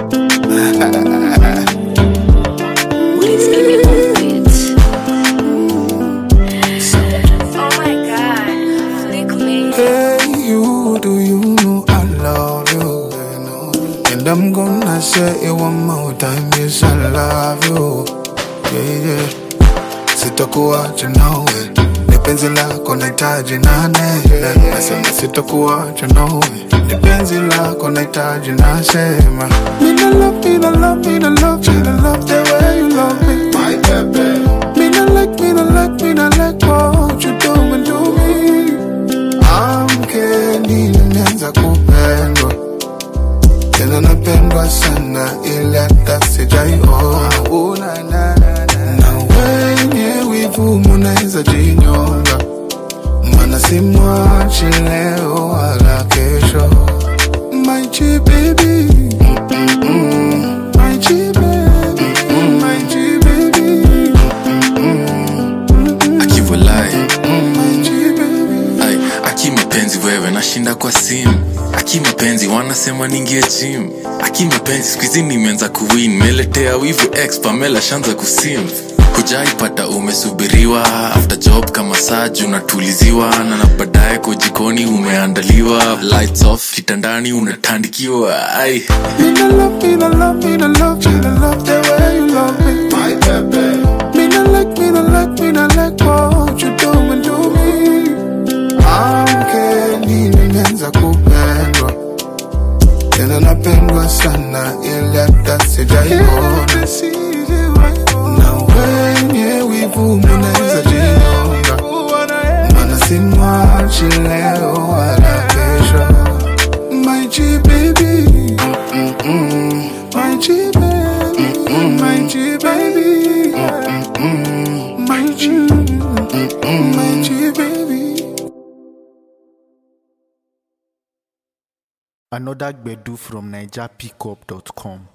Please give me one oh my God, flick me. Hey, you, do you know I love you? And I'm gonna say it one more time, yes, I love you. Yeah, yeah. Sitakuacha nawe, ni penzi lako nahitaji nane. Nasema sitakuacha nawe, ni penzi lako nahitaji nasema. Mina love, mina love, mina love, mina love the way you love me, my baby. Mina like, mina like, mina like what you doing to me. Amke nimeanza kupendwa, tena napendwa sana ila hata sijaiona. Na wenye wivu mnaweza jinyonga, maana simwachi leo wala kesho. My G baby, my G baby, my G baby, Akivolai my G baby. Ay, aki mapenzi wewe nashinda kwa simu. Aki mapenzi wanasema ningie gym. Aki mapenzi squeezy nimeanza kuwin. Meletea wivu ex Pamela shanza kusim. Hujaipata umesubiriwa after job kama saju unatuliziwa na baadaye kwa jikoni umeandaliwa. Lights off kitandani unatandikiwa. Ay, Mina love, mina love, mina love, mina love the way you love me, my baby. Mina like, mina like, mina like what you doing to me. Amke nimeanza kupendwa, tena napendwa sana ila hata sijaiona. Na wenye wivu mnaweza jinyonga, maana simwachi leo wala kesho. My G baby, my G baby, my G baby, my G baby. Another Gbedu from NigerPickup.com.